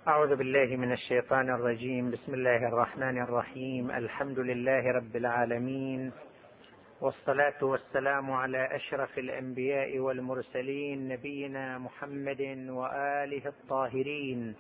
أعوذ بالله من الشيطان الرجيم. بسم الله الرحمن الرحيم. الحمد لله رب العالمين، والصلاة والسلام على أشرف الأنبياء والمرسلين، نبينا محمد وآله الطاهرين.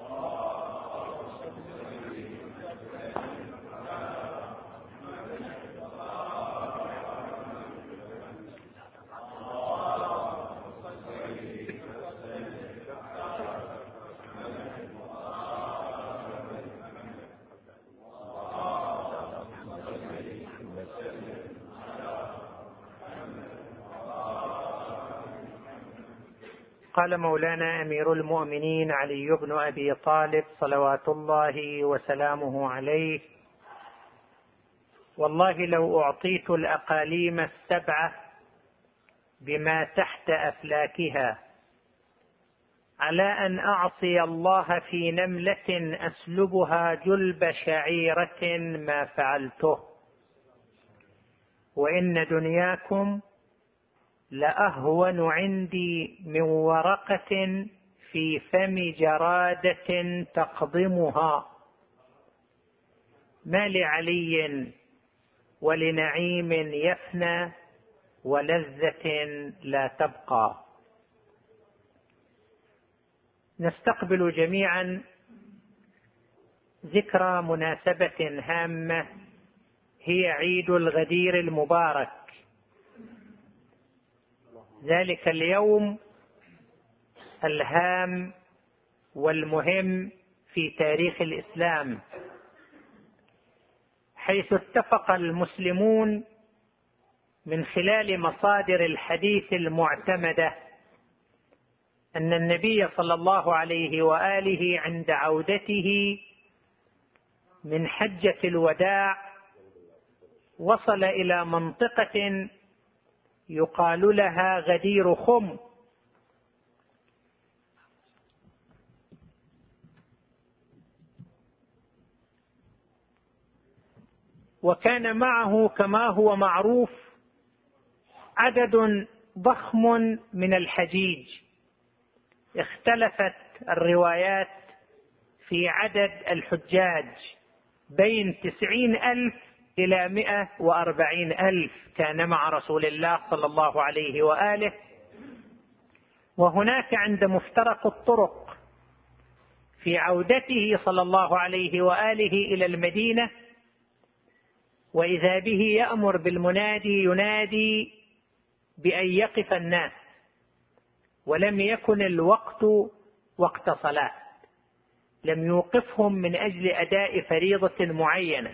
قال مولانا أمير المؤمنين علي بن أبي طالب صلوات الله وسلامه عليه: والله لو أعطيت الأقاليم السبعة بما تحت أفلاكها على أن أعصي الله في نملة أسلبها جلب شعيرة ما فعلته، وإن دنياكم لأهون عندي من ورقة في فم جرادة تقضمها، ما لعلي ولنعيم يفنى ولذة لا تبقى. نستقبل جميعا ذكرى مناسبة هامة، هي عيد الغدير المبارك، ذلك اليوم الهام والمهم في تاريخ الإسلام، حيث اتفق المسلمون من خلال مصادر الحديث المعتمدة أن النبي صلى الله عليه وآله عند عودته من حجة الوداع وصل إلى منطقة يقال لها غدير خم، وكان معه كما هو معروف عدد ضخم من الحجيج. اختلفت الروايات في عدد الحجاج بين 90,000 إلى 140,000 كان مع رسول الله صلى الله عليه وآله. وهناك عند مفترق الطرق في عودته صلى الله عليه وآله إلى المدينة، وإذا به يأمر بالمنادي ينادي بأن يقف الناس، ولم يكن الوقت وقت صلاة، لم يوقفهم من أجل أداء فريضة معينة،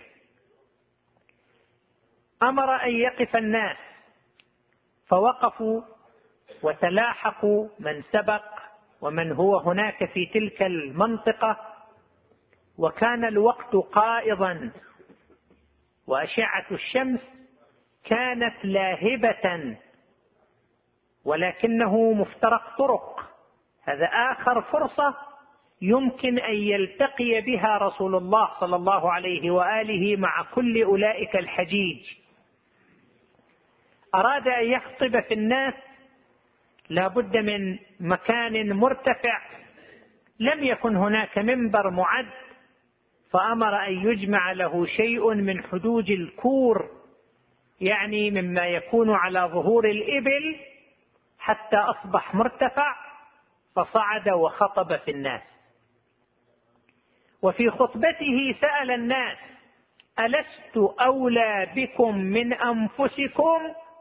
أمر أن يقف الناس، فوقفوا وتلاحقوا من سبق ومن هو هناك في تلك المنطقة، وكان الوقت قائضا، وأشعة الشمس كانت لاهبة، ولكنه مفترق طرق، هذا آخر فرصة يمكن أن يلتقي بها رسول الله صلى الله عليه وآله مع كل أولئك الحجيج. أراد أن يخطب في الناس، لا بد من مكان مرتفع، لم يكن هناك منبر معد، فأمر أن يجمع له شيء من حدوج الكور، يعني مما يكون على ظهور الإبل، حتى أصبح مرتفع، فصعد وخطب في الناس. وفي خطبته سأل الناس: ألست أولى بكم من أنفسكم؟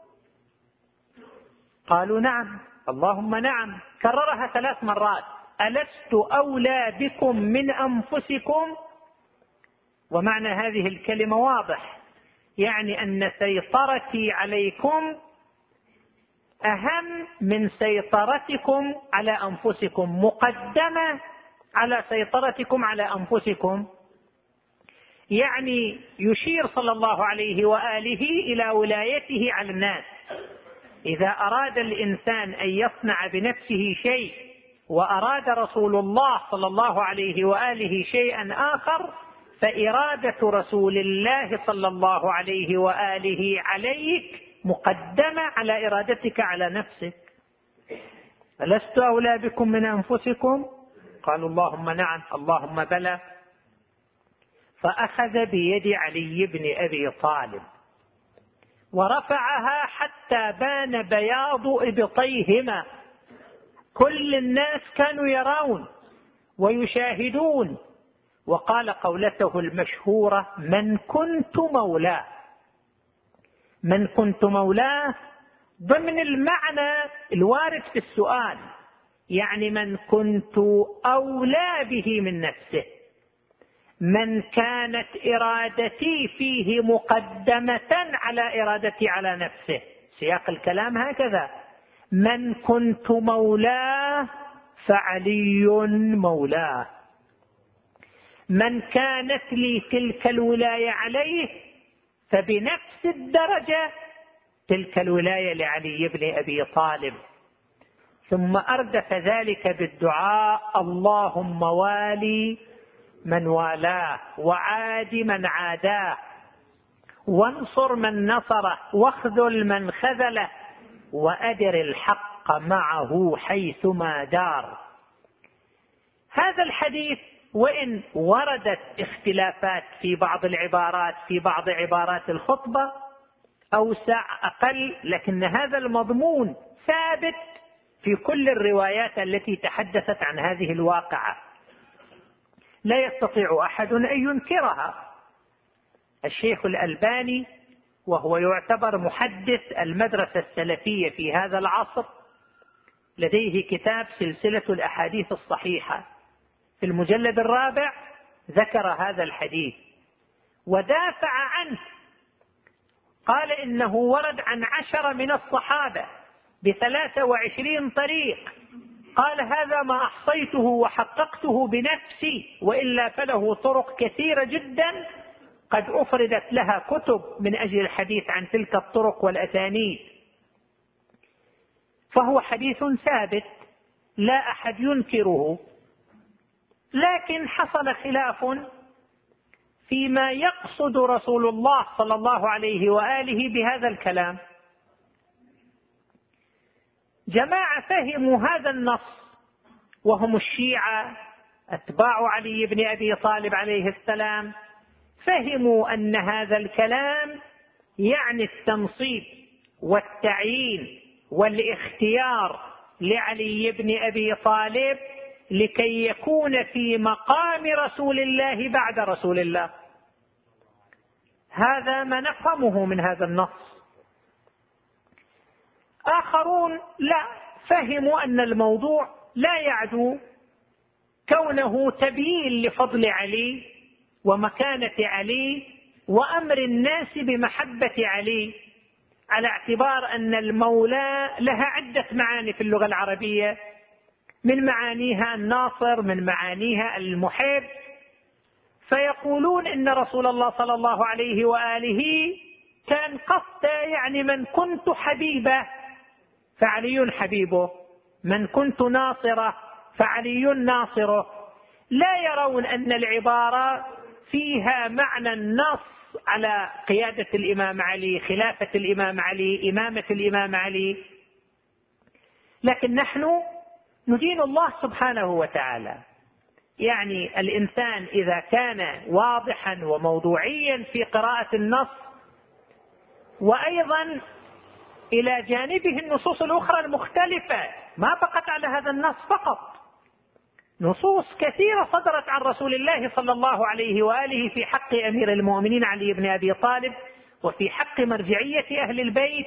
قالوا نعم، اللهم نعم، كررها 3 مرات: ألست أولى بكم من أنفسكم؟ ومعنى هذه الكلمة واضح، يعني أن سيطرتي عليكم أهم من سيطرتكم على أنفسكم، مقدمة على سيطرتكم على أنفسكم. يعني يشير صلى الله عليه وآله إلى ولايته على الناس. إذا أراد الإنسان أن يصنع بنفسه شيء وأراد رسول الله صلى الله عليه وآله شيئا آخر، فإرادة رسول الله صلى الله عليه وآله عليك مقدمة على إرادتك على نفسك. ألست أولى بكم من أنفسكم؟ قالوا اللهم نعم اللهم بلى. فأخذ بيد علي بن أبي طالب ورفعها حتى بان بياض إبطيهما، كل الناس كانوا يرون ويشاهدون، وقال قولته المشهورة: من كنت مولاه. من كنت مولاه ضمن المعنى الوارد في السؤال، يعني من كنت أولى به من نفسه، من كانت إرادتي فيه مقدمة على إرادتي على نفسه. سياق الكلام هكذا: من كنت مولاه فعلي مولاه، من كانت لي تلك الولاية عليه فبنفس الدرجة تلك الولاية لعلي بن أبي طالب. ثم أردف ذلك بالدعاء: اللهم والي من والاه، وعاد من عاداه، وانصر من نصره، واخذل من خذله، وأدر الحق معه حيثما دار. هذا الحديث وإن وردت اختلافات في بعض العبارات، في بعض عبارات الخطبة أوسع أقل، لكن هذا المضمون ثابت في كل الروايات التي تحدثت عن هذه الواقعة، لا يستطيع أحد أن ينكرها. الشيخ الألباني وهو يعتبر محدث المدرسة السلفية في هذا العصر لديه كتاب سلسلة الأحاديث الصحيحة، في المجلد 4 ذكر هذا الحديث ودافع عنه، قال إنه ورد عن 10 من الصحابة ب23 طريق، قال هذا ما أحصيته وحققته بنفسي، وإلا فله طرق كثيرة جدا قد أفردت لها كتب من أجل الحديث عن تلك الطرق والأسانيد. فهو حديث ثابت لا أحد ينكره، لكن حصل خلاف فيما يقصد رسول الله صلى الله عليه وآله بهذا الكلام. جماعة فهموا هذا النص وهم الشيعة أتباع علي بن أبي طالب عليه السلام، فهموا أن هذا الكلام يعني التنصيب والتعيين والاختيار لعلي بن أبي طالب لكي يكون في مقام رسول الله بعد رسول الله. هذا ما نفهمه من هذا النص. آخرون لا، فهموا أن الموضوع لا يعدو كونه تبيين لفضل علي ومكانة علي وأمر الناس بمحبة علي، على اعتبار أن المولى لها عدة معاني في اللغة العربية، من معانيها الناصر، من معانيها المحب. فيقولون إن رسول الله صلى الله عليه وآله كان قصد يعني من كنت حبيبه فعلي حبيبه، من كنت ناصره فعلي ناصره. لا يرون أن العبارة فيها معنى النص على قيادة الإمام علي، خلافة الإمام علي، إمامة الإمام علي. لكن نحن ندين الله سبحانه وتعالى، يعني الإنسان إذا كان واضحا وموضوعيا في قراءة النص، وأيضا إلى جانبه النصوص الأخرى المختلفة، ما فقط على هذا النص فقط، نصوص كثيرة صدرت عن رسول الله صلى الله عليه وآله في حق أمير المؤمنين علي بن أبي طالب، وفي حق مرجعية أهل البيت،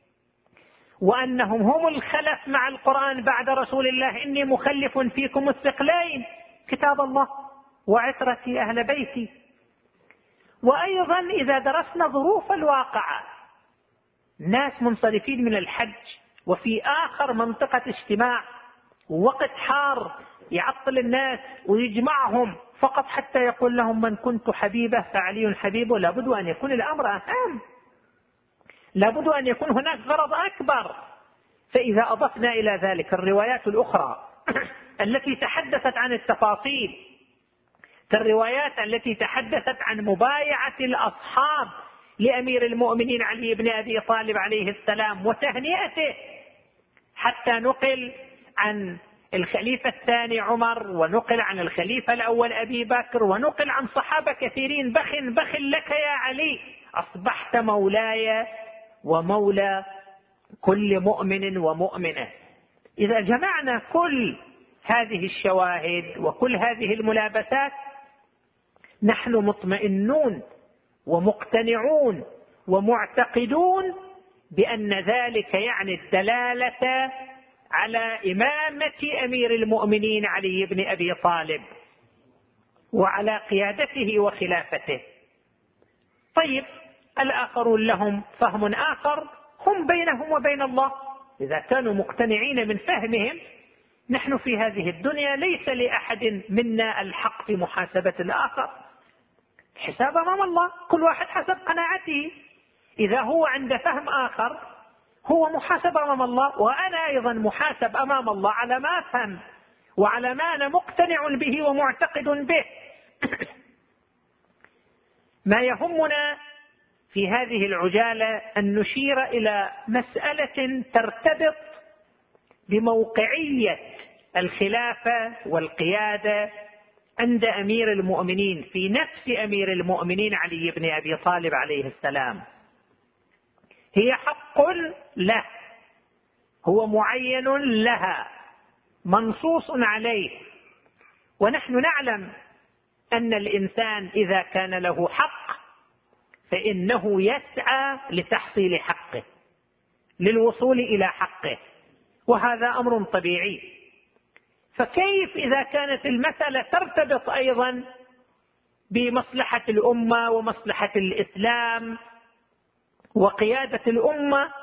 وأنهم هم الخلف مع القرآن بعد رسول الله: إني مخلف فيكم الثقلين كتاب الله وعترتي أهل بيتي. وأيضا إذا درسنا ظروف الواقعة، ناس منصرفين من الحج وفي آخر منطقة اجتماع، وقت حار يعطل الناس ويجمعهم فقط حتى يقول لهم من كنت حبيبه فعلي حبيبه، لابد أن يكون الأمر أهم، لابد أن يكون هناك غرض أكبر. فإذا أضفنا إلى ذلك الروايات الأخرى التي تحدثت عن التفاصيل، كالروايات التي تحدثت عن مبايعة الأصحاب لأمير المؤمنين علي بن أبي طالب عليه السلام وتهنئته، حتى نقل عن الخليفة الثاني عمر، ونقل عن الخليفة الأول أبي بكر، ونقل عن صحابة كثيرين: بخ لك يا علي، أصبحت مولاي ومولى كل مؤمن ومؤمنة. إذا جمعنا كل هذه الشواهد وكل هذه الملابسات نحن مطمئنون ومقتنعون ومعتقدون بأن ذلك يعني الدلالة على إمامة أمير المؤمنين علي بن أبي طالب وعلى قيادته وخلافته. طيب، الآخرون لهم فهم آخر، هم بينهم وبين الله. إذا كانوا مقتنعين من فهمهم، نحن في هذه الدنيا ليس لأحد منا الحق في محاسبة الآخر، حساب أمام الله، كل واحد حسب قناعته. إذا هو عنده فهم آخر هو محاسب أمام الله، وأنا أيضا محاسب أمام الله على ما أفهم وعلى ما أنا مقتنع به ومعتقد به. ما يهمنا في هذه العجالة أن نشير إلى مسألة ترتبط بموقعية الخلافة والقيادة عند أمير المؤمنين، في نفس أمير المؤمنين علي بن أبي طالب عليه السلام. هي حق له، هو معين لها، منصوص عليه. ونحن نعلم أن الإنسان إذا كان له حق فإنه يسعى لتحصيل حقه، للوصول إلى حقه، وهذا أمر طبيعي. فكيف إذا كانت المسألة ترتبط أيضا بمصلحة الأمة ومصلحة الإسلام وقيادة الأمة،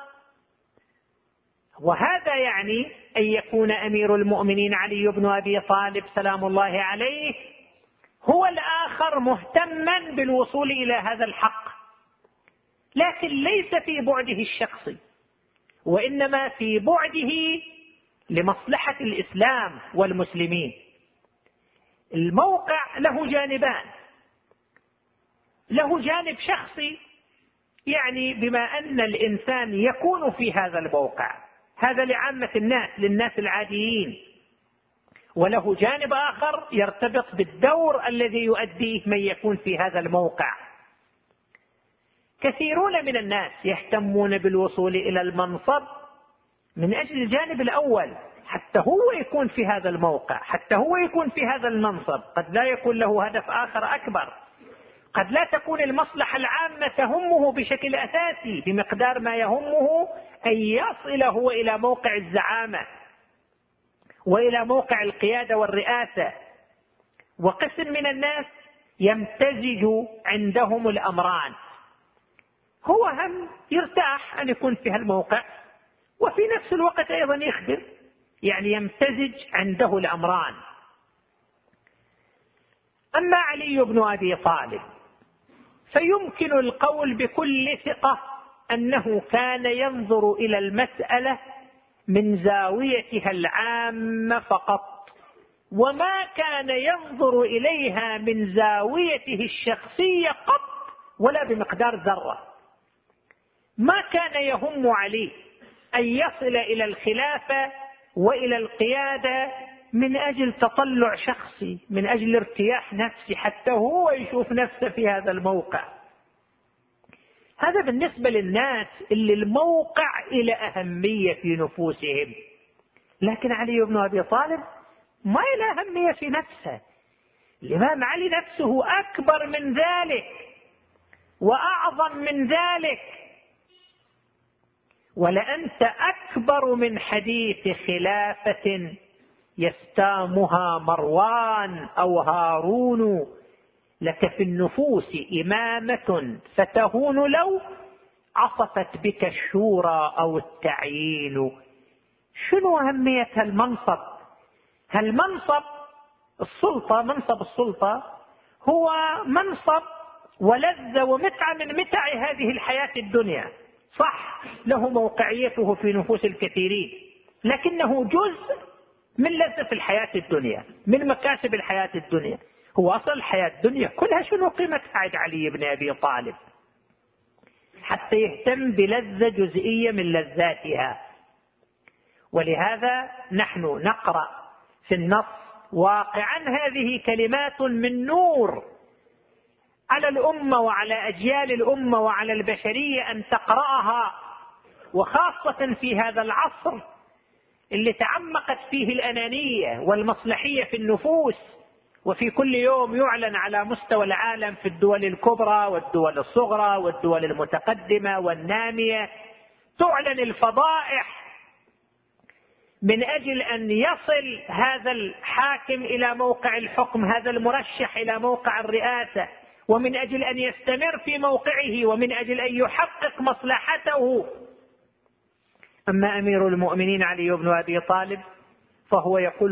وهذا يعني أن يكون أمير المؤمنين علي بن أبي طالب سلام الله عليه هو الآخر مهتما بالوصول إلى هذا الحق، لكن ليس في بعده الشخصي، وإنما في بعده لمصلحة الإسلام والمسلمين. الموقع له جانبان: له جانب شخصي، يعني بما أن الإنسان يكون في هذا الموقع، هذا لعامة الناس، للناس العاديين. وله جانب آخر يرتبط بالدور الذي يؤديه من يكون في هذا الموقع. كثيرون من الناس يهتمون بالوصول إلى المنصب من أجل الجانب الأول، حتى هو يكون في هذا الموقع، حتى هو يكون في هذا المنصب. قد لا يكون له هدف آخر أكبر، قد لا تكون المصلحة العامة تهمه بشكل أساسي بمقدار ما يهمه أن يصل هو إلى موقع الزعامة وإلى موقع القيادة والرئاسة. وقسم من الناس يمتزج عندهم الأمران، هو هم يرتاح أن يكون في هالموقع وفي نفس الوقت أيضا يخدم، يعني يمتزج عنده الأمران. أما علي بن أبي طالب فيمكن القول بكل ثقة أنه كان ينظر إلى المسألة من زاويتها العامة فقط، وما كان ينظر إليها من زاويته الشخصية قط ولا بمقدار ذرة. ما كان يهم علي أن يصل إلى الخلافة وإلى القيادة من أجل تطلع شخصي، من أجل ارتياح نفسي، حتى هو يشوف نفسه في هذا الموقع. هذا بالنسبة للناس اللي الموقع إلى أهمية في نفوسهم، لكن علي بن أبي طالب ما إلى أهمية في نفسه. الإمام علي نفسه أكبر من ذلك وأعظم من ذلك. ولأنت أكبر من حديث خلافة يستامها مروان أو هارون، لك في النفوس إمامة فتهون لو عصفت بك الشورى أو التعيين. شنو أهمية المنصب؟ هالمنصب السلطة، منصب السلطة هو منصب ولذة ومتعة من متع هذه الحياة الدنيا، صح له موقعيته في نفوس الكثيرين، لكنه جزء من لذة الحياة الدنيا، من مكاسب الحياة الدنيا. هو أصل الحياة الدنيا كلها شنو قيمتها عند علي بن أبي طالب حتى يهتم بلذة جزئية من لذاتها؟ ولهذا نحن نقرأ في النص واقعا هذه كلمات من نور على الأمة وعلى أجيال الأمة وعلى البشرية أن تقرأها، وخاصة في هذا العصر اللي تعمقت فيه الأنانية والمصلحية في النفوس، وفي كل يوم يعلن على مستوى العالم في الدول الكبرى والدول الصغرى والدول المتقدمة والنامية تعلن الفضائح من أجل أن يصل هذا الحاكم إلى موقع الحكم، هذا المرشح إلى موقع الرئاسة، ومن أجل أن يستمر في موقعه ومن أجل أن يحقق مصلحته. أما أمير المؤمنين علي بن أبي طالب فهو يقول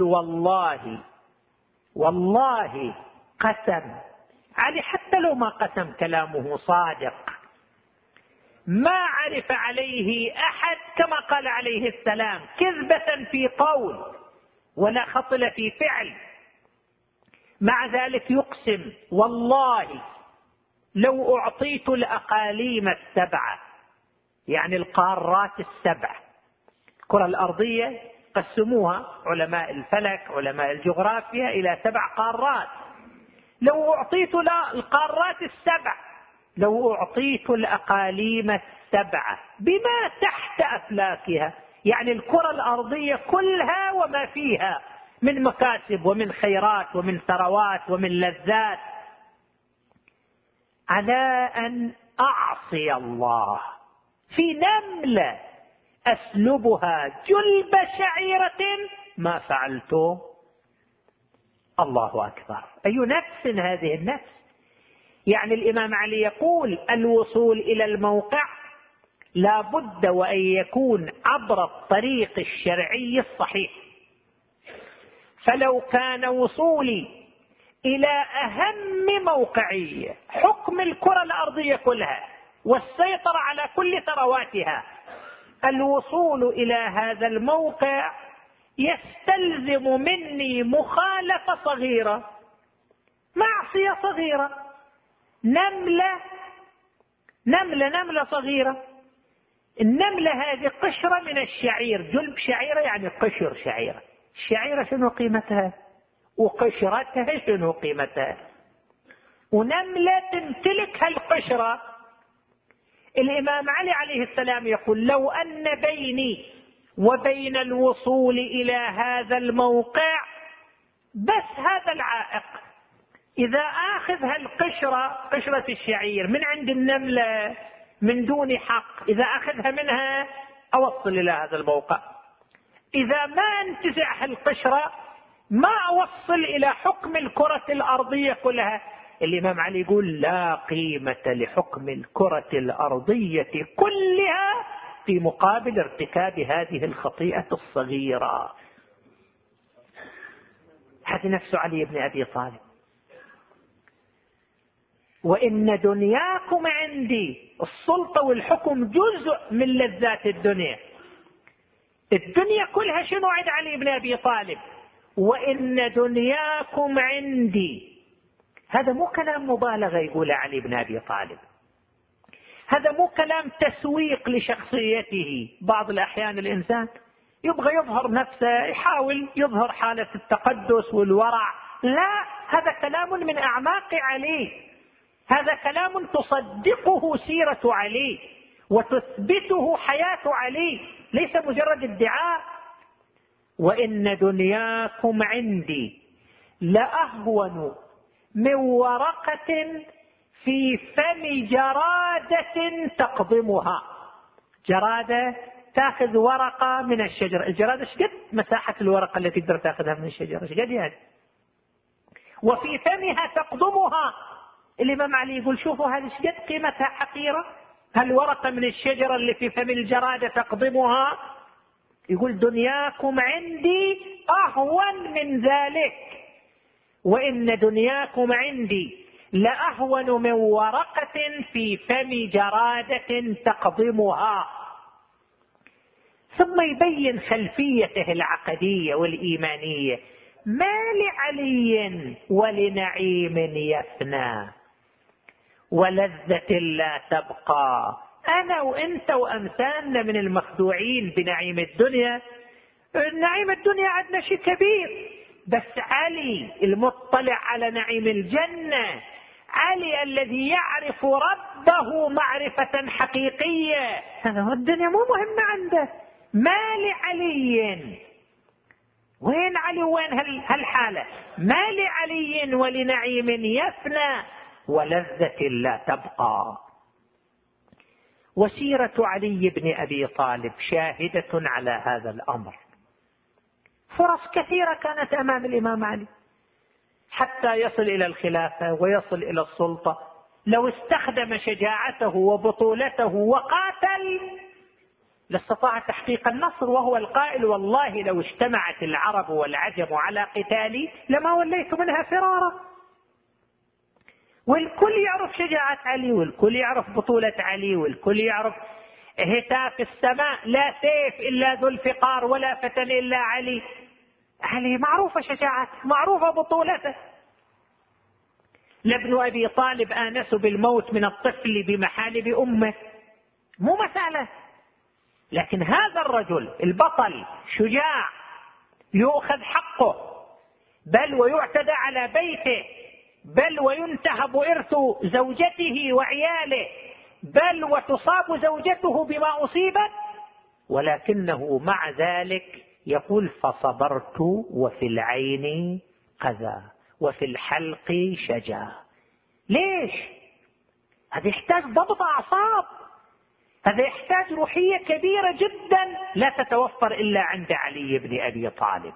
والله قسم علي، حتى لو ما قسم كلامه صادق، ما عرف عليه أحد كما قال عليه السلام كذبة في قول ولا خطل في فعل. مع ذلك يقسم والله لو أعطيت الأقاليم السبعة، يعني القارات السبع، الكرة الأرضية قسموها علماء الفلك علماء الجغرافيا إلى 7 قارات، لو أعطيت القارات السبع، لو أعطيت الأقاليم السبعة بما تحت أفلاكها، يعني الكرة الأرضية كلها وما فيها من مكاسب ومن خيرات ومن ثروات ومن لذات، على أن أعصي الله في نملة أسلبها جلب شعيرة ما فعلته. الله أكبر، أي نفس هذه النفس؟ يعني الإمام علي يقول الوصول إلى الموقع لا بد وأن يكون عبر الطريق الشرعي الصحيح، فلو كان وصولي إلى أهم موقعية حكم الكرة الأرضية كلها والسيطرة على كل ثرواتها، الوصول إلى هذا الموقع يستلزم مني مخالفة صغيرة، معصية صغيرة، نملة صغيرة. النملة هذه قشرة من الشعير، جلب شعيرة يعني قشر شعيرة، الشعيرة شنو قيمتها وقشرتها شنو قيمتها، ونملة تمتلك هالقشرة. الإمام علي عليه السلام يقول لو أن بيني وبين الوصول إلى هذا الموقع بس هذا العائق، إذا آخذ هالقشرة قشرة الشعير من عند النملة من دون حق، إذا أخذها منها أوصل إلى هذا الموقع، إذا ما انتزع هالقشرة ما أوصل إلى حكم الكرة الأرضية كلها. الإمام علي يقول لا قيمة لحكم الكرة الأرضية كلها في مقابل ارتكاب هذه الخطيئة الصغيرة. هذا نفس علي بن أبي طالب. وإن دنياكم عندي، السلطة والحكم جزء من لذات الدنيا، الدنيا كلها شنو عند علي بن أبي طالب؟ وإن دنياكم عندي. هذا مو كلام مبالغة يقول علي بن أبي طالب، هذا مو كلام تسويق لشخصيته. بعض الأحيان الإنسان يبغى يظهر نفسه، يحاول يظهر حالة التقدس والورع، لا، هذا كلام من أعماق علي، هذا كلام تصدقه سيرة علي وتثبته حياة علي، ليس مجرد ادعاء. وإن دنياكم عندي لأهون من ورقة في فم جرادة تقضمها. جرادة تأخذ ورقة من الشجرة، الجرادة شقد مساحة الورقة التي تقدر تأخذها من الشجرة، شقد يعني، وفي فمها تقضمها. الإمام علي يقول شوفوا هذه شقد قيمتها حقيرة، هالورقة من الشجرة اللي في فم الجرادة تقضمها. يقول دنياكم عندي أهون من ذلك، وإن دنياكم عندي لأهون من ورقة في فم جرادة تقضمها. ثم يبين خلفيته العقدية والإيمانية. ما لعلي ولنعيم يفنى ولذة لا تبقى. أنا وإنت وأمثالنا من المخدوعين بنعيم الدنيا. نعيم الدنيا عندنا شيء كبير، بس علي المطلع على نعيم الجنة، علي الذي يعرف ربه معرفة حقيقية، هذا هو الدنيا مو مهمة عنده. ما لعلي، وين علي وين هالحالة؟ ما لعلي ولنعيم يفنى ولذة لا تبقى. وسيرة علي بن أبي طالب شاهدة على هذا الأمر. فرص كثيرة كانت أمام الإمام علي حتى يصل إلى الخلافة ويصل إلى السلطة. لو استخدم شجاعته وبطولته وقاتل لاستطاع تحقيق النصر، وهو القائل: والله لو اجتمعت العرب والعجم على قتالي لما وليت منها فرارا. والكل يعرف شجاعة علي، والكل يعرف بطولة علي، والكل يعرف هتاف السماء: لا سيف إلا ذو الفقار ولا فتى إلا علي. علي معروفة شجاعته، معروفة بطولته. لابن أبي طالب آنس بالموت من الطفل بمحالب أمه، مو مسألة. لكن هذا الرجل البطل شجاع يؤخذ حقه، بل ويعتدى على بيته، بل وينتهب إرث زوجته وعياله، بل وتصاب زوجته بما أصيبت، ولكنه مع ذلك يقول: فصبرت وفي العين قذى وفي الحلق شجا. ليش؟ هذا يحتاج ضبط أعصاب، هذا يحتاج روحية كبيرة جدا لا تتوفر إلا عند علي بن أبي طالب.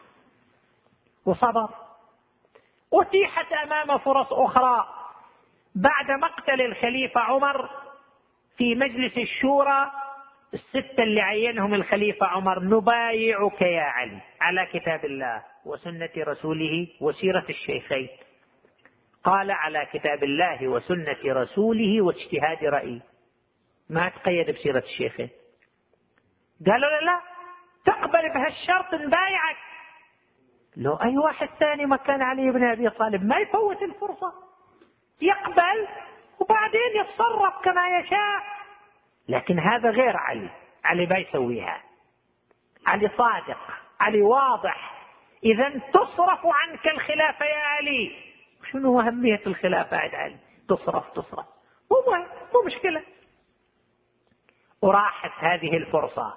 وصبر. أتيحت أمام فرص أخرى بعد مقتل الخليفة عمر في مجلس الشورى، الستة اللي عينهم الخليفة عمر: نبايعك يا علي على كتاب الله وسنة رسوله وسيرة الشيخين. قال: على كتاب الله وسنة رسوله واجتهاد رأيي. ما تقيد بسيرة الشيخين. قالوا: لا تقبل بهالشرط نبايعك. لو أي واحد ثاني مكان علي بن أبي طالب ما يفوت الفرصة، يقبل وبعدين يتصرف كما يشاء. لكن هذا غير علي، علي ما يسويها. علي صادق، علي واضح. إذا تصرف عنك الخلافة يا علي. شنو أهمية الخلافة عند علي؟ تصرف مو مشكلة. وراحت هذه الفرصة.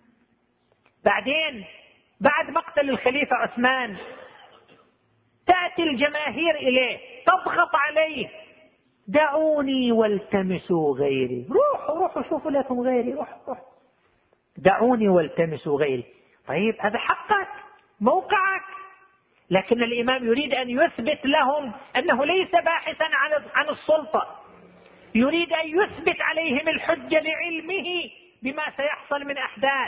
بعدين بعد مقتل الخليفة عثمان تأتي الجماهير إليه تضغط عليه: دعوني والتمسوا غيري. روحوا شوفوا لكم غيري، روح دعوني والتمسوا غيري. طيب هذا حقك، موقعك. لكن الإمام يريد أن يثبت لهم أنه ليس باحثا عن السلطة، يريد أن يثبت عليهم الحجة لعلمه بما سيحصل من أحداث.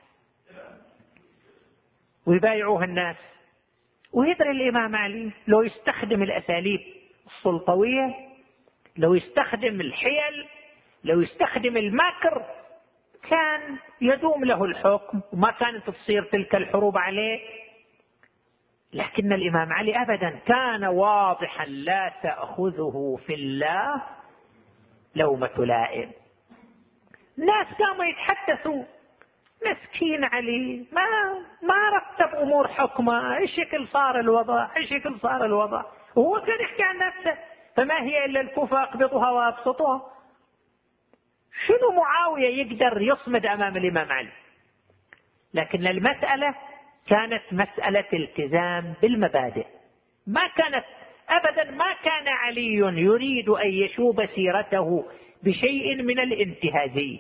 ويبايعوها الناس. ويدري الإمام علي لو يستخدم الأساليب السلطوية، لو يستخدم الحيل، لو يستخدم المكر، كان يدوم له الحكم وما كانت تصير تلك الحروب عليه. لكن الإمام علي أبدا كان واضحا: لا تأخذه في الله لومة لائم. الناس قاموا يتحدثوا: مسكين علي ما رتب أمور حكمه، ايش شكل صار الوضع، وهو كان يحكي عن نفسه: فما هي إلا الكوفة أقبضها وأبسطها. شنو معاوية يقدر يصمد أمام الإمام علي؟ لكن المسألة كانت مسألة التزام بالمبادئ. ما كان علي يريد أن يشوب سيرته بشيء من الانتهازية.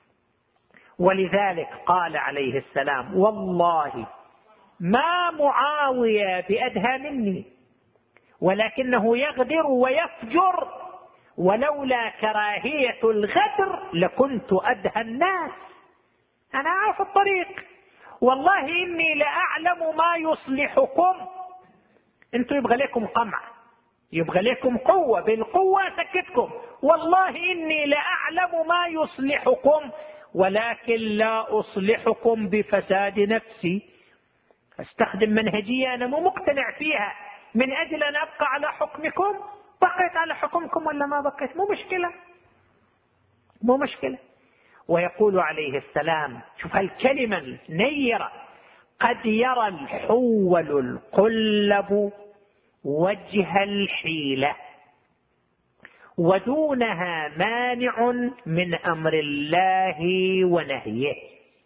ولذلك قال عليه السلام: والله ما معاوية بأدهى مني، ولكنه يغدر ويفجر، ولولا كراهية الغدر لكنت أدهى الناس. أنا أعرف الطريق، والله إني لأعلم ما يصلحكم. أنتم يبغى لكم قمع، يبغى لكم قوة، بالقوة سكتكم. والله إني لأعلم ما يصلحكم، ولكن لا أصلحكم بفساد نفسي. استخدم منهجية أنا مو مقتنع فيها من أجل أن أبقى على حكمكم. بقيت على حكمكم ولا ما بقيت مو مشكلة. ويقول عليه السلام، شوف هالكلمة نيرة: قد يرى الحول القلب وجه الحيلة ودونها مانع من أمر الله ونهيه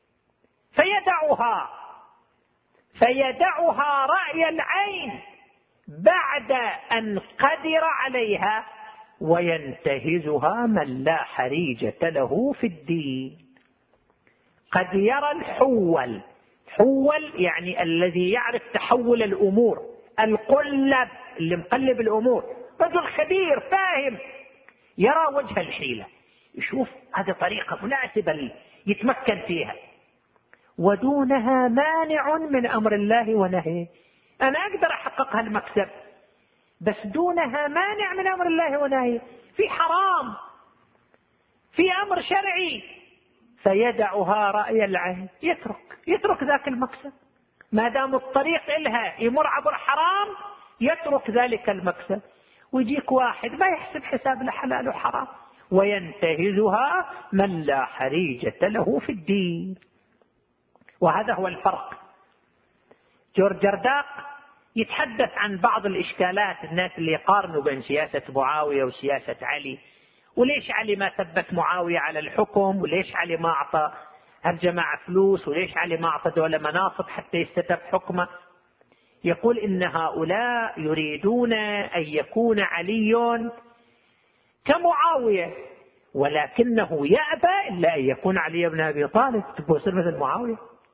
فيدعها رأي العين بعد أن قدر عليها وينتهزها من لا حريجة له في الدين. قد يرى الحول يعني الذي يعرف تحول الأمور، القلب اللي مقلب الأمور، رجل خبير فاهم، يرى وجه الحيلة، يشوف هذه طريقة مناسبة يتمكن فيها، ودونها مانع من أمر الله ونهيه. أنا أقدر أحقق هالمكسب بس دونها مانع من أمر الله ونهيه، في حرام، في أمر شرعي، فيدعها رأي العين، يترك ذاك المكسب ما دام الطريق إلها يمر عبر حرام، يترك ذلك المكسب. ويجيك واحد ما يحسب حساب لحلال وحرام وينتهزها من لا حريجة له في الدين. وهذا هو الفرق. جورج جرداق يتحدث عن بعض الإشكالات، الناس اللي يقارنوا بين سياسة معاوية وسياسة علي، وليش علي ما ثبت معاوية على الحكم، وليش علي ما أعطى هالجماعة فلوس، وليش علي ما أعطى دولة مناصب حتى يستتب حكمه. يقول إن هؤلاء يريدون أن يكون علي كمعاوية، ولكنه يأبى إلا أن يكون علي بن أبي طالب. تبغى يصير مثل معاوية؟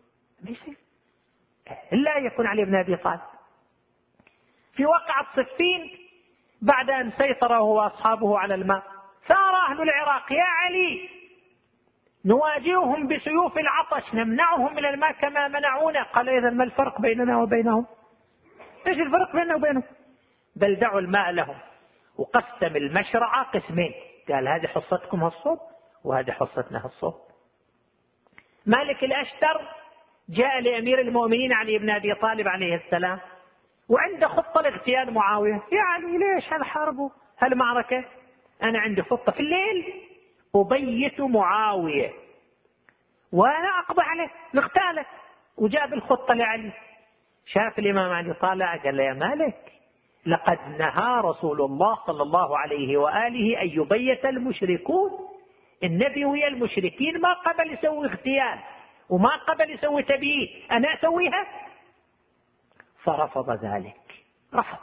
إلا أن يكون علي بن أبي طالب. في وقعة صفين بعد أن سيطر هو وأصحابه على الماء، ثار أهل العراق: يا علي نواجههم بسيوف العطش نمنعهم من الماء كما منعونا. قال: إذن ما الفرق بيننا وبينهم؟ ايش الفرق بيننا وبينهم؟ بل دعوا الماء لهم. وقسم المشرعة قسمين، قال: هذه حصتكم هالصوب وهذه حصتنا هالصوب. مالك الأشتر جاء لأمير المؤمنين علي بن أبي طالب عليه السلام وعنده خطة لاغتيال معاوية. يا علي ليش هالحرب هالمعركة؟ أنا عندي خطة في الليل أبيت معاوية وأنا أقضي عليه نغتاله. وجاب الخطة لعلي. شاف الإمام علي طالع قال له: يا مالك لقد نهى رسول الله صلى الله عليه وآله أن يبيت المشركون. النبي ويا المشركين ما قبل يسوي اغتيال وما قبل يسوي تبييت، أنا أسويها؟ فرفض ذلك، رفض.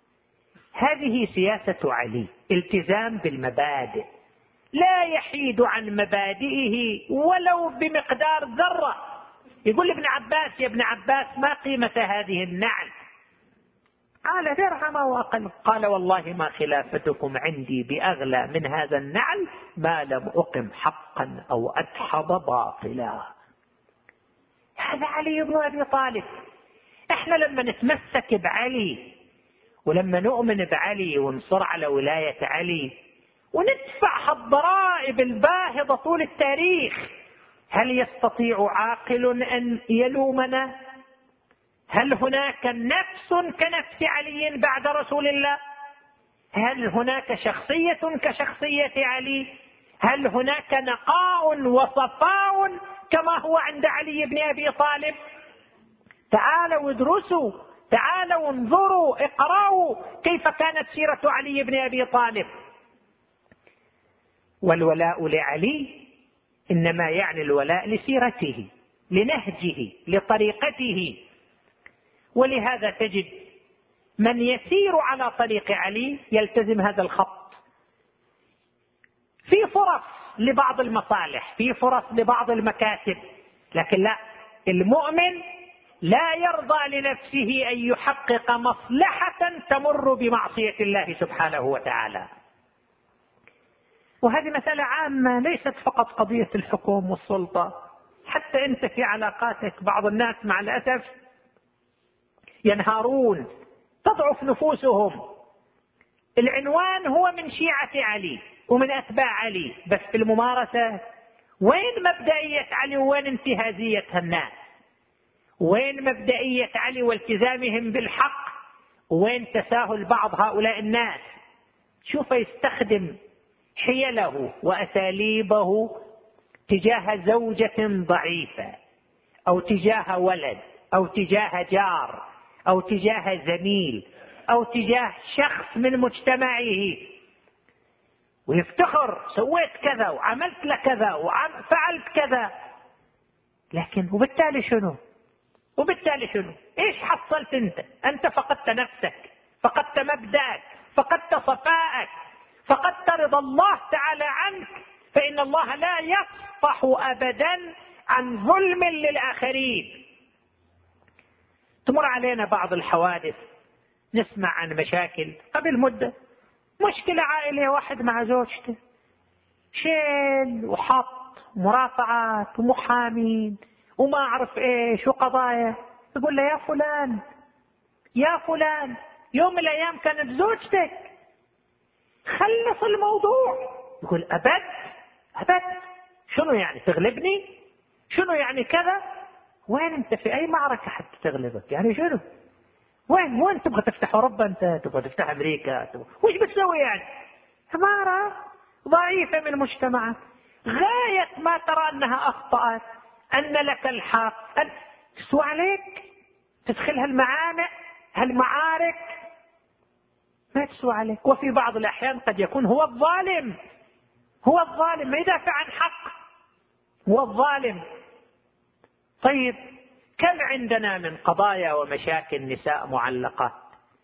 هذه سياسة علي، التزام بالمبادئ، لا يحيد عن مبادئه ولو بمقدار ذرة. يقول ابن عباس: يا ابن عباس ما قيمة هذه النعل؟ قال: درهم وأقل. قال: والله ما خلافتكم عندي بأغلى من هذا النعل ما لم أقم حقا أو أدحض باطلا. هذا علي بن أبي طالب. احنا لما نتمسك بعلي ولما نؤمن بعلي ونصر على ولاية علي وندفع الضرائب الباهظة طول التاريخ، هل يستطيع عاقل أن يلومنا؟ هل هناك نفس كنفس علي بعد رسول الله؟ هل هناك شخصية كشخصية علي؟ هل هناك نقاء وصفاء كما هو عند علي بن أبي طالب؟ تعالوا ادرسوا، تعالوا انظروا، اقرأوا كيف كانت سيرة علي بن أبي طالب. والولاء لعلي إنما يعني الولاء لسيرته، لنهجه، لطريقته. ولهذا تجد من يسير على طريق علي يلتزم هذا الخط. في فرص لبعض المصالح، في فرص لبعض المكاسب، لكن لا، المؤمن لا يرضى لنفسه أن يحقق مصلحة تمر بمعصية الله سبحانه وتعالى. وهذه مسألة عامة، ليست فقط قضية الحكم والسلطة. حتى أنت في علاقاتك بعض الناس مع الأسف ينهارون، تضعف نفوسهم. العنوان هو من شيعة علي ومن أتباع علي، بس في الممارسة وين مبدئية علي وين انتهازية الناس؟ وين مبدئية علي والتزامهم بالحق؟ وين تساهل بعض هؤلاء الناس؟ شوف يستخدم حيله وأساليبه تجاه زوجة ضعيفة أو تجاه ولد أو تجاه جار أو تجاه زميل أو تجاه شخص من مجتمعه، ويفتخر سويت كذا وعملت لكذا وفعلت كذا، لكن وبالتالي شنو؟ إيش حصلت أنت فقدت نفسك، فقدت مبدأك، فقدت صفاءك، فقدت رضا الله تعالى عنك، فإن الله لا يصفح أبدا عن ظلم للآخرين. تمر علينا بعض الحوادث، نسمع عن مشاكل قبل مدة، مشكلة عائلية، واحد مع زوجته شيل وحط مرافعات ومحامين وما أعرف إيش وقضايا، يقول له يا فلان يوم من الأيام كانت زوجتك، خلص الموضوع. يقول أبد، شنو يعني تغلبني؟ شنو يعني كذا؟ وين أنت في أي معركة حتى تغلبك؟ يعني شنو؟ وين تبغى تفتح أوروبا؟ أنت تبغى تفتح أمريكا؟ وش بتسوي يعني؟ حمارة ضعيفة من المجتمع، غاية ما ترى أنها أخطأت، أن لك الحق، أن تسوى عليك تدخلها هالمعارك ما تسوى عليك. وفي بعض الأحيان قد يكون هو الظالم، ما يدافع عن حق، هو الظالم. طيب كم عندنا من قضايا ومشاكل نساء معلقة،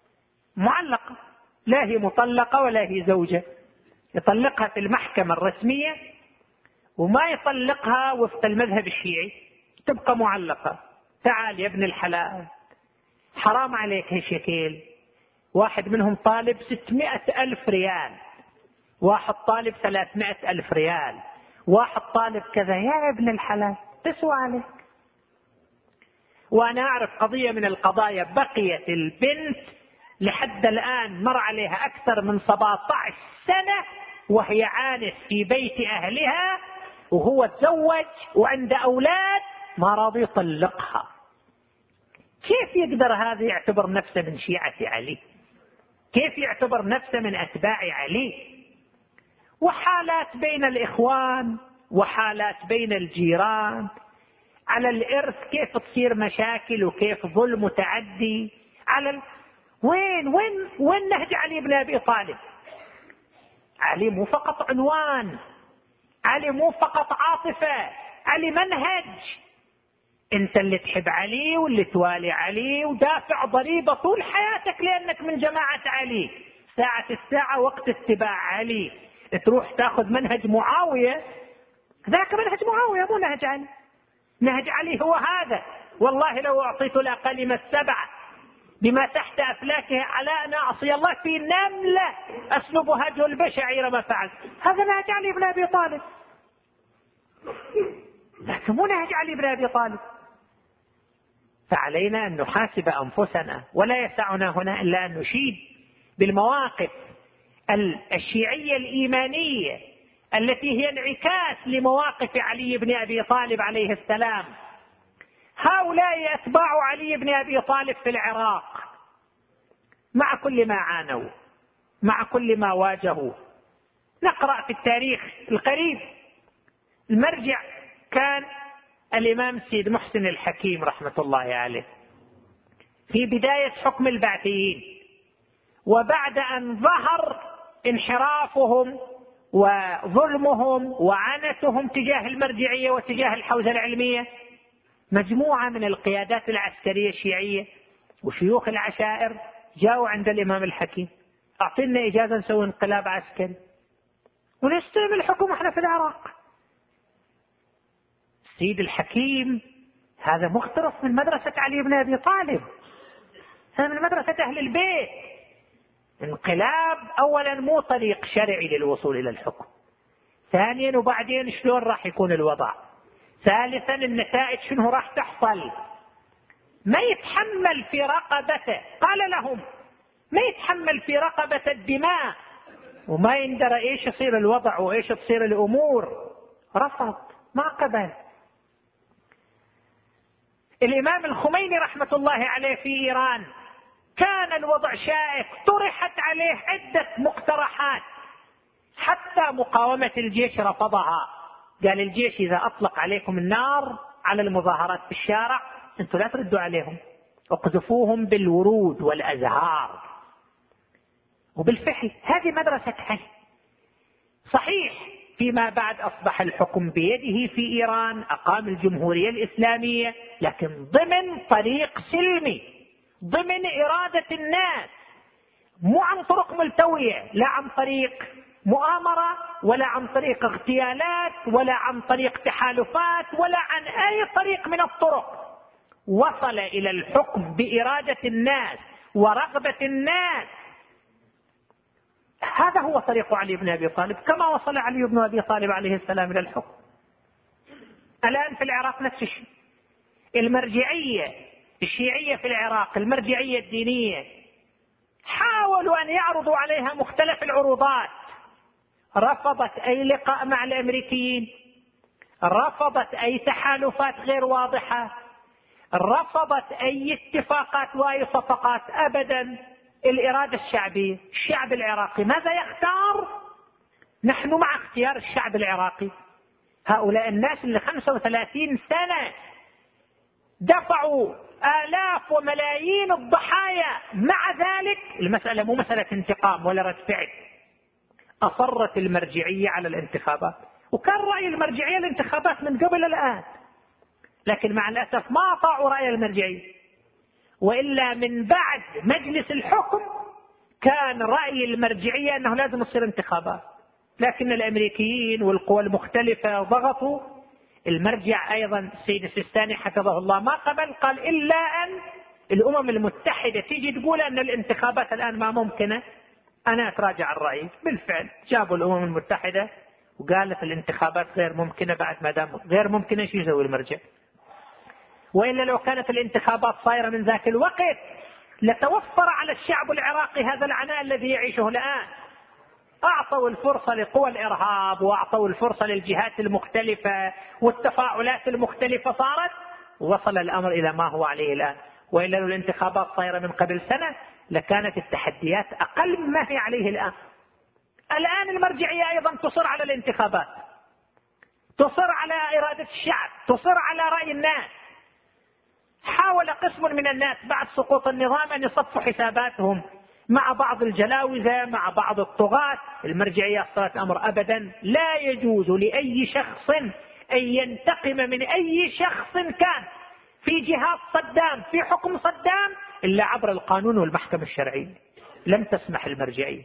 لا هي مطلقة ولا هي زوجة، يطلقها في المحكمة الرسمية وما يطلقها وفق المذهب الشيعي، تبقى معلقة. تعال يا ابن الحلال، حرام عليك هالشكل. واحد منهم طالب 600,000 ريال، واحد طالب 300,000 ريال، واحد طالب كذا، يا ابن الحلال تسوى عليك. وأنا أعرف قضية من القضايا بقيت البنت لحد الآن مر عليها أكثر من 17 سنة وهي عانس في بيت أهلها، وهو تزوج وعنده أولاد، ما راضي يطلقها. كيف يقدر هذا يعتبر نفسه من شيعة علي؟ كيف يعتبر نفسه من أتباع علي؟ وحالات بين الإخوان وحالات بين الجيران على الإرث، كيف تصير مشاكل وكيف ظلم وتعدي على وين نهج علي بن أبي طالب؟ علي مو فقط عنوان، علي مو فقط عاطفة، علي منهج. انت اللي تحب علي واللي توالي علي ودافع ضريبة طول حياتك لأنك من جماعة علي، ساعة الساعة وقت اتباع علي تروح تاخذ منهج معاوية، ذاك منهج معاوية مو نهج علي. نهج علي هو هذا: والله لو أعطيت له كلمة 7 بما تحت أفلاكها على أن أعصي الله في نملة أسلبها جل بشعير ما فعل. هذا نهج علي بن أبي طالب، لكن مو نهج علي بن أبي طالب. فعلينا أن نحاسب أنفسنا، ولا يسعنا هنا إلا أن نشيد بالمواقف الشيعية الإيمانية التي هي انعكاس لمواقف علي بن أبي طالب عليه السلام. هؤلاء أتباع علي بن أبي طالب في العراق مع كل ما عانوا، مع كل ما واجهوا. نقرأ في التاريخ القريب، المرجع كان الإمام سيد محسن الحكيم رحمة الله عليه في بداية حكم البعثيين، وبعد أن ظهر انحرافهم وظلمهم وعنتهم تجاه المرجعية وتجاه الحوزة العلمية، مجموعة من القيادات العسكرية الشيعية وشيوخ العشائر جاءوا عند الإمام الحكيم: أعطينا إجازة نسوي انقلاب عسكري ونستلم الحكم احنا في العراق. السيد الحكيم هذا مخترص من مدرسة علي بن أبي طالب، هذا من مدرسة أهل البيت. انقلاب أولا مو طريق شرعي للوصول إلى الحكم، ثانيا وبعدين شلون راح يكون الوضع، ثالثا النتائج شنو راح تحصل. ما يتحمل في رقبته، قال لهم ما يتحمل في رقبة الدماء وما يندرى ايش يصير الوضع وايش تصير الامور. رفض، ما قبل. الامام الخميني رحمة الله عليه في ايران كان الوضع شائك، طرحت عليه عدة مقترحات، حتى مقاومة الجيش رفضها. قال الجيش إذا أطلق عليكم النار على المظاهرات في الشارع أنتم لا تردوا عليهم، اقذفوهم بالورود والأزهار. وبالفعل هذه مدرسة حل. صحيح فيما بعد أصبح الحكم بيده في إيران، أقام الجمهورية الإسلامية، لكن ضمن طريق سلمي، ضمن إرادة الناس، مو عن طرق ملتوية، لا عن طريق مؤامرة ولا عن طريق اغتيالات ولا عن طريق تحالفات ولا عن أي طريق من الطرق. وصل إلى الحكم بإرادة الناس ورغبة الناس. هذا هو طريق علي بن أبي طالب، كما وصل علي بن أبي طالب عليه السلام إلى الحكم. الآن في العراق نفس الشيء. المرجعية الشيعية في العراق، المرجعية الدينية، حاولوا أن يعرضوا عليها مختلف العروضات. رفضت أي لقاء مع الأمريكيين، رفضت أي تحالفات غير واضحة، رفضت أي اتفاقات وأي صفقات أبدا. الإرادة الشعبية، الشعب العراقي ماذا يختار؟ نحن مع اختيار الشعب العراقي. هؤلاء الناس اللي 35 سنة دفعوا آلاف وملايين الضحايا، مع ذلك المسألة مو مسألة انتقام ولا رد فعل. أصرت المرجعية على الانتخابات، وكان رأي المرجعية الانتخابات من قبل الآن، لكن مع الأسف ما أطاعوا رأي المرجعية. وإلا من بعد مجلس الحكم كان رأي المرجعية أنه لازم يصير انتخابات، لكن الأمريكيين والقوى المختلفة ضغطوا. المرجع أيضا السيد السيستاني حفظه الله ما قبل، قال إلا أن الأمم المتحدة تيجي تقول أن الانتخابات الآن ما ممكنة، أنا أتراجع الرأي. بالفعل جابوا الأمم المتحدة وقالت الانتخابات غير ممكنة. بعد ما دام غير ممكنة شو يسوي المرجع؟ وإلا لو كانت الانتخابات صايرة من ذاك الوقت لتوفر على الشعب العراقي هذا العناء الذي يعيشه الآن. أعطوا الفرصة لقوى الإرهاب وأعطوا الفرصة للجهات المختلفة والتفاعلات المختلفة، صارت وصل الأمر إلى ما هو عليه الآن. وإلا لو الانتخابات صايرة من قبل سنة لكانت التحديات أقل مما هي عليه الآن. الآن المرجعية أيضا تصر على الانتخابات، تصر على إرادة الشعب، تصر على رأي الناس. حاول قسم من الناس بعد سقوط النظام أن يصفوا حساباتهم مع بعض الجلاوزة، مع بعض الطغاة. المرجعية صارت أمر أبدا لا يجوز لأي شخص أن ينتقم من أي شخص كان في جهاد صدام، في حكم صدام، إلا عبر القانون والمحكمة الشرعية. لم تسمح المرجعية.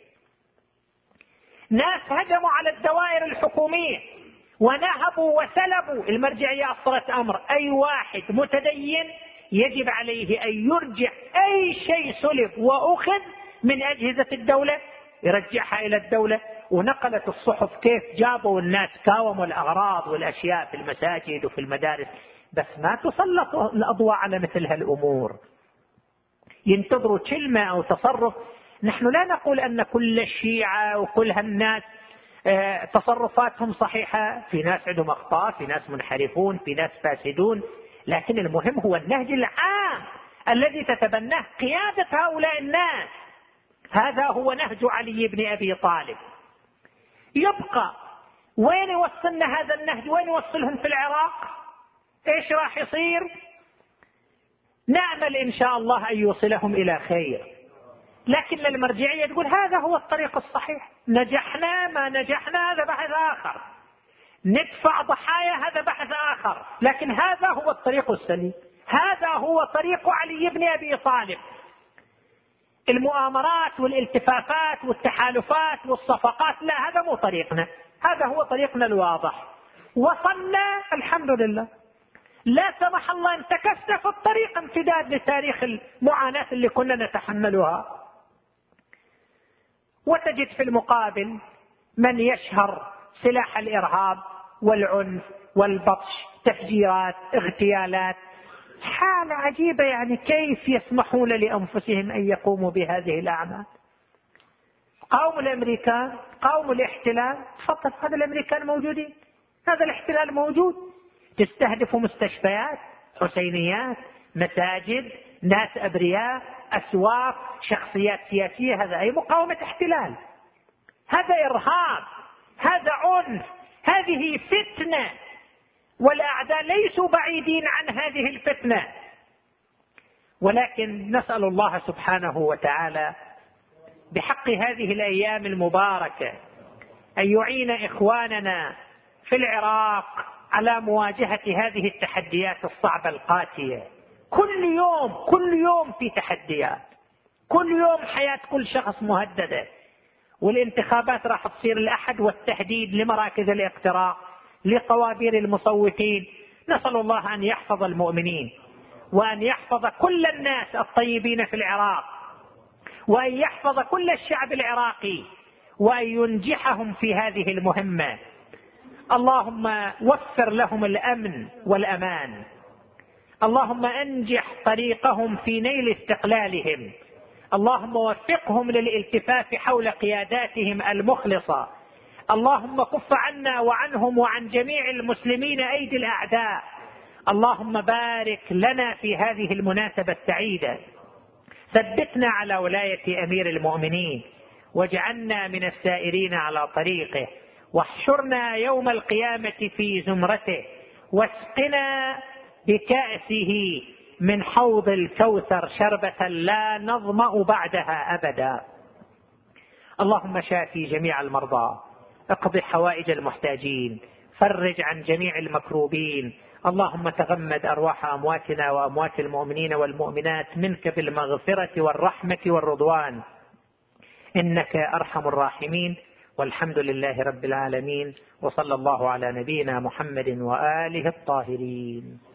ناس هجموا على الدوائر الحكومية ونهبوا وسلبوا. المرجعية أصدرت أمر أي واحد متدين يجب عليه أن يرجع أي شيء سلب وأخذ من أجهزة الدولة، يرجعها إلى الدولة. ونقلت الصحف كيف جابوا الناس كاوموا الأغراض والأشياء في المساجد وفي المدارس، بس ما تسلط الأضواء على مثل هالأمور. ينتظروا كلمة أو تصرف. نحن لا نقول أن كل الشيعة وكل هالناس تصرفاتهم صحيحة، في ناس عندهم أخطاء، في ناس منحرفون، في ناس فاسدون، لكن المهم هو النهج العام الذي تتبناه قيادة هؤلاء الناس. هذا هو نهج علي بن أبي طالب. يبقى وين يوصلنا هذا النهج؟ وين يوصلهم في العراق؟ ايش راح يصير؟ نأمل إن شاء الله أن يوصلهم إلى خير، لكن المرجعية تقول هذا هو الطريق الصحيح. نجحنا ما نجحنا هذا بحث آخر، ندفع ضحايا هذا بحث آخر، لكن هذا هو الطريق السليم. هذا هو طريق علي بن أبي طالب. المؤامرات والالتفافات والتحالفات والصفقات لا، هذا مو طريقنا، هذا هو طريقنا الواضح. وصلنا الحمد لله، لا سمح الله انتكست في الطريق امتداد لتاريخ المعاناة اللي كنا نتحملها. وتجد في المقابل من يشهر سلاح الإرهاب والعنف والبطش، تفجيرات، اغتيالات. حالة عجيبة، يعني كيف يسمحون لأنفسهم أن يقوموا بهذه الأعمال؟ قوم الأمريكان، قوم الاحتلال، تفضل، هذا الأمريكان موجودين، هذا الاحتلال موجود. تستهدف مستشفيات، حسينيات، مساجد، ناس أبرياء، أسواق، شخصيات سياسية. هذا أي مقاومة احتلال، هذا إرهاب، هذا عنف، هذه فتنة، والأعداء ليسوا بعيدين عن هذه الفتنة. ولكن نسأل الله سبحانه وتعالى بحق هذه الأيام المباركة أن يعين إخواننا في العراق على مواجهة هذه التحديات الصعبة القاسية. كل يوم في تحديات، كل يوم حياة كل شخص مهددة، والانتخابات راح تصير الأحد، والتهديد لمراكز الاقتراع، لطوابير المصوتين. نسأل الله أن يحفظ المؤمنين، وأن يحفظ كل الناس الطيبين في العراق، وأن يحفظ كل الشعب العراقي، وأن ينجحهم في هذه المهمة. اللهم وفر لهم الأمن والأمان، اللهم أنجح طريقهم في نيل استقلالهم، اللهم وفقهم للالتفاف حول قياداتهم المخلصة، اللهم كف عنا وعنهم وعن جميع المسلمين أيدي الأعداء. اللهم بارك لنا في هذه المناسبة السعيدة، ثبتنا على ولاية أمير المؤمنين، واجعلنا من السائرين على طريقه، واحشرنا يوم القيامة في زمرته، واسقنا بكأسه من حوض الكوثر شربة لا نظمأ بعدها أبدا. اللهم شافي جميع المرضى، اقض حوائج المحتاجين، فرج عن جميع المكروبين. اللهم تغمد أرواح أمواتنا وأموات المؤمنين والمؤمنات منك بالمغفرة والرحمة والرضوان، إنك أرحم الراحمين. والحمد لله رب العالمين، وصلى الله على نبينا محمد وآله الطاهرين.